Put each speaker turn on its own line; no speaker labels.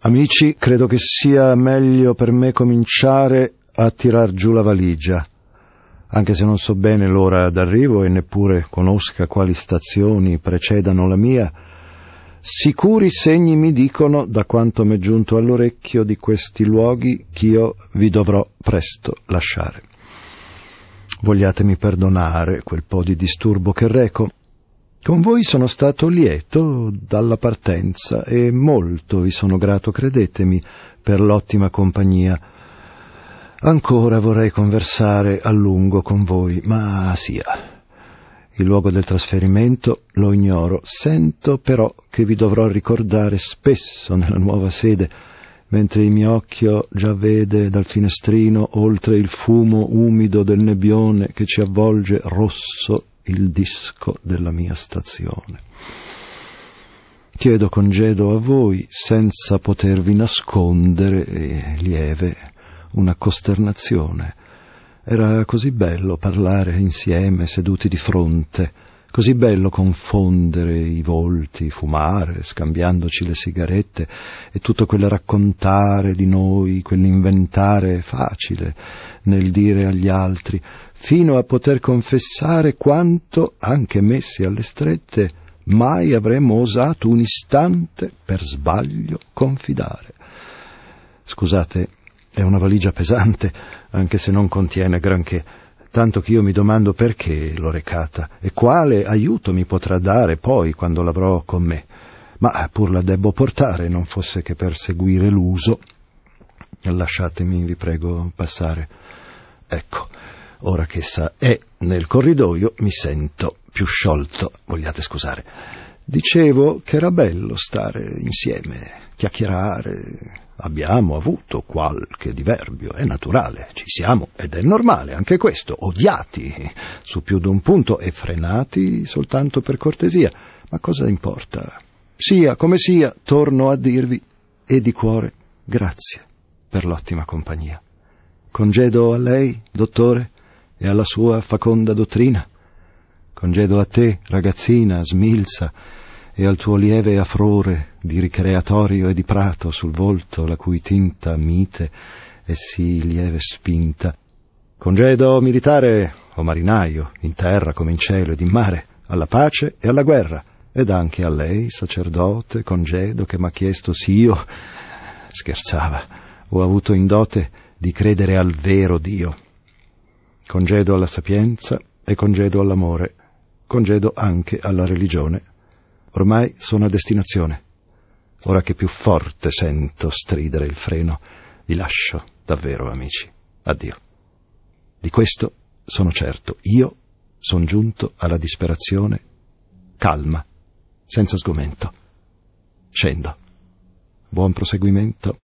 Amici, credo che sia meglio per me cominciare a tirar giù la valigia, anche se non so bene l'ora d'arrivo e neppure conosca quali stazioni precedano la mia. Sicuri segni mi dicono, da quanto m'è giunto all'orecchio di questi luoghi, ch'io vi dovrò presto lasciare. Vogliatemi perdonare quel po' di disturbo che reco. Con voi sono stato lieto dalla partenza e molto vi sono grato, credetemi, per l'ottima compagnia. Ancora vorrei conversare a lungo con voi, ma sia. Il luogo del trasferimento lo ignoro. Sento però che vi dovrò ricordare spesso nella nuova sede, mentre il mio occhio già vede dal finestrino, oltre il fumo umido del nebbione che ci avvolge, rosso il disco della mia stazione. Chiedo congedo a voi senza potervi nascondere, lieve, una costernazione. Era così bello parlare insieme, seduti di fronte, così bello confondere i volti, fumare, scambiandoci le sigarette, e tutto quel raccontare di noi, quell'inventare facile nel dire agli altri, fino a poter confessare quanto, anche messi alle strette, mai avremmo osato un istante per sbaglio confidare. Scusate, è una valigia pesante, anche se non contiene granché, tanto che io mi domando perché l'ho recata e quale aiuto mi potrà dare poi quando l'avrò con me. Ma pur la debbo portare, non fosse che per seguire l'uso. Lasciatemi, vi prego, passare. Ecco, ora che essa è nel corridoio mi sento più sciolto, vogliate scusare. Dicevo che era bello stare insieme, chiacchierare. Abbiamo avuto qualche diverbio, è naturale, ci siamo, ed è normale anche questo, odiati su più d'un punto e frenati soltanto per cortesia, ma cosa importa? Sia come sia, torno a dirvi, e di cuore, grazie per l'ottima compagnia. Congedo a lei, dottore, e alla sua faconda dottrina. Congedo a te, ragazzina, smilza, e al tuo lieve afrore di ricreatorio e di prato sul volto, la cui tinta mite e sì lieve spinta. Congedo militare o marinaio, in terra come in cielo ed in mare, alla pace e alla guerra, ed anche a lei, sacerdote, congedo che m'ha chiesto s'io, scherzava, ho avuto in dote di credere al vero Dio. Congedo alla sapienza e congedo all'amore, congedo anche alla religione. Ormai sono a destinazione. Ora che più forte sento stridere il freno, vi lascio davvero, amici. Addio. Di questo sono certo. Io son giunto alla disperazione calma, senza sgomento. Scendo. Buon proseguimento.